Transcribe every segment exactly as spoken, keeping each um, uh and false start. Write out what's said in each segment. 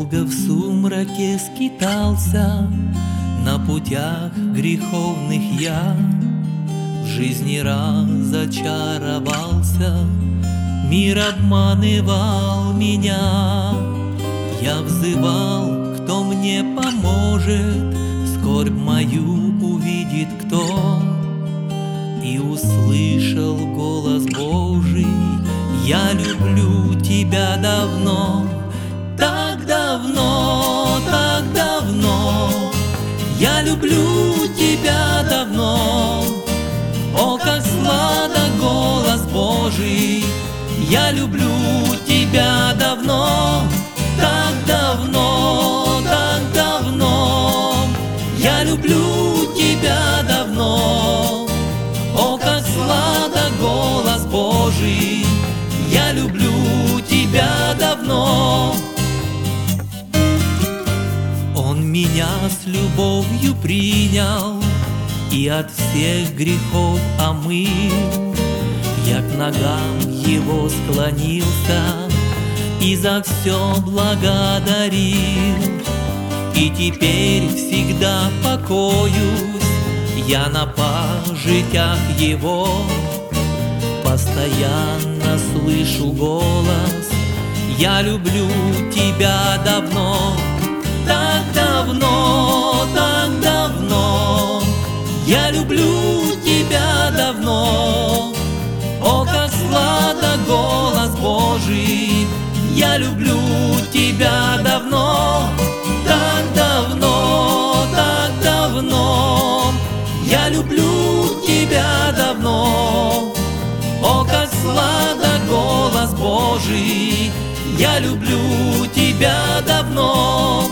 Долго в сумраке скитался, на путях греховных я, в жизни разочаровался, мир обманывал меня. Я взывал, кто мне поможет, скорбь мою увидит кто. И услышал голос Божий: я люблю тебя давно. Так давно, так давно, я люблю тебя давно. О, как сладок голос Божий, я люблю тебя давно. Так давно, так давно, я люблю тебя давно. О, как сладок голос Божий, я люблю тебя давно. Он меня с любовью принял и от всех грехов омыл. Я к ногам его склонился и за все благодарил. И теперь всегда покоюсь я на пажитях его. Постоянно слышу голос: я люблю тебя давно. Так давно, так давно, я люблю тебя давно. О, как сладок голос Божий, я люблю тебя давно. Так давно, так давно, я люблю тебя давно. О, как сладок голос Божий, я люблю тебя давно.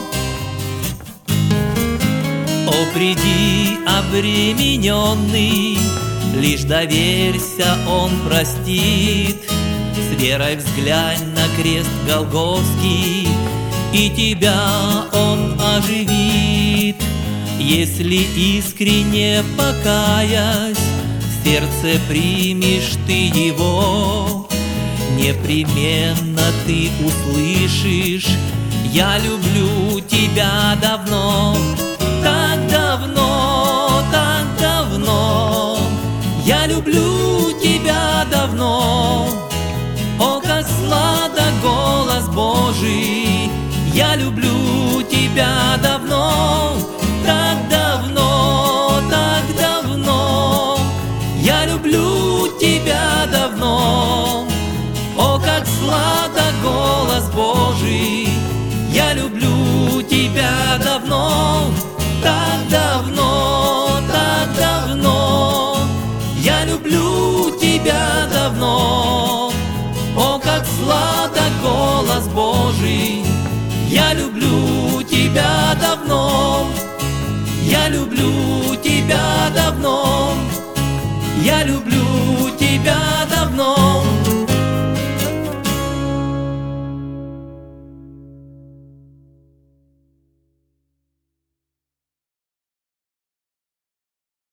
О, приди, обремененный, лишь доверься, Он простит. С верой взглянь на крест Голгофский, и тебя Он оживит. Если искренне покаясь, в сердце примешь ты Его, непременно ты услышишь: я люблю тебя давно. Так давно, так давно, я люблю тебя давно. О, как сладок голос Божий, я люблю тебя давно. Так давно, так давно, я люблю тебя давно. О, как сладок голос Божий, я люблю тебя давно. Так давно, так давно, я люблю тебя давно. О, как сладок голос Божий, я люблю тебя давно. Я люблю тебя давно, я люблю тебя давно.